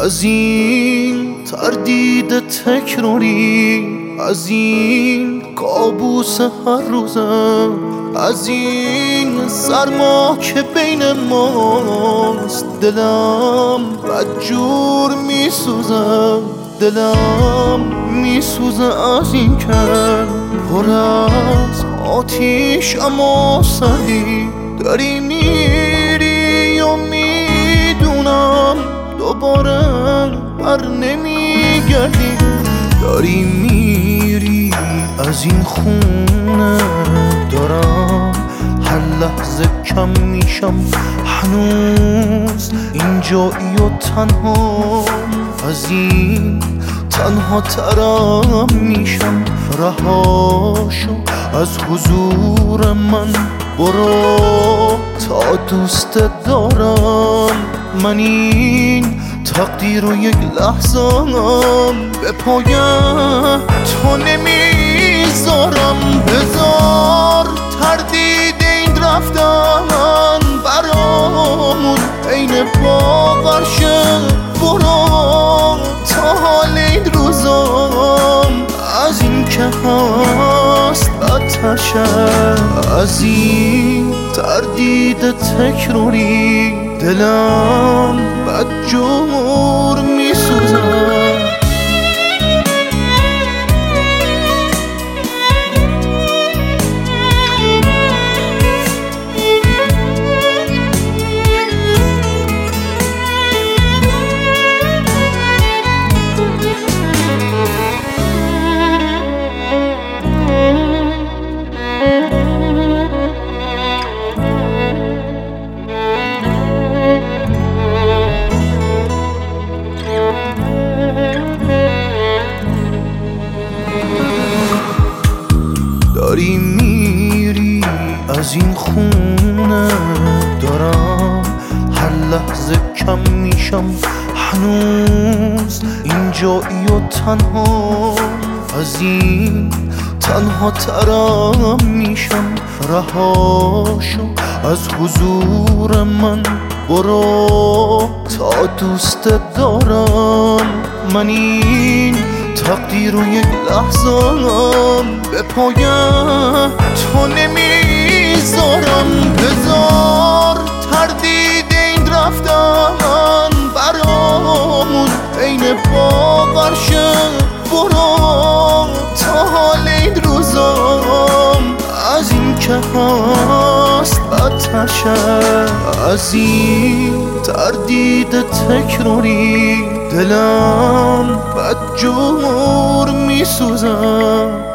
از این تردید تکراری، از این کابوس هر روزم، از این سرما که بین ماست. دلم بدجور میسوزم، دلم میسوزه از این که پر از آتیش اما سری داری میری و میدونم دوباره بر نمیگردی. داری میری از این خونه، دارم هر لحظه کم میشم، هنوز اینجایی و تنها، از این تنها ترم میشم. رهاشو از حضور من، برو تا دوست دارم. من این تقدیر و یک لحظم به پای تو نمیذارم. بذار تردید این رفتن برامون عین باور شه، برو تا حال این روزام از این که هست بدتر شه. از این تردید تکراری دلم بدجور میسوزه. داری میری از این خونه، دارم هر لحظه کم میشم، هنوز اینجایی و تنها، از این تنها ترم میشم. رهاشو از حضور من، برو تا دوست دارم. من این تقدیر و یک لحظم به پای تو نمیذارم. بذار تردید این رفتن برامون عین باور شه، برو تا حال این روزام از این که هست بدتر شه. از این تردید تکراری دلم بدجور میسوزم.